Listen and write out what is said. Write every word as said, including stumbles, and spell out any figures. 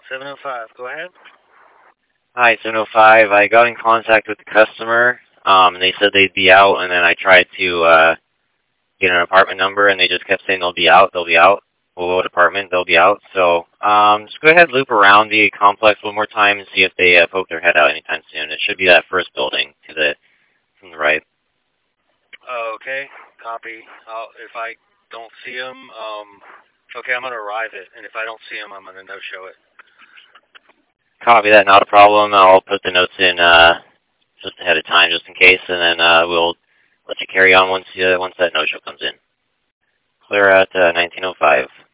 seven oh five, go ahead. Hi, seven oh five. I got in contact with the customer. Um, and they said they'd be out, and then I tried to uh, get an apartment number, and they just kept saying they'll be out, they'll be out. Well, what apartment? They'll be out. So um, just go ahead and loop around the complex one more time and see if they uh, poke their head out anytime soon. It should be that first building to the from the right. Okay, copy. I'll, if I don't see him, um, okay, I'm going to arrive it, and if I don't see him, I'm going to no-show it. Copy that, not a problem. I'll put the notes in uh, just ahead of time, just in case, and then uh, we'll let you carry on once uh, once that no-show comes in. Clear at uh, nineteen oh five.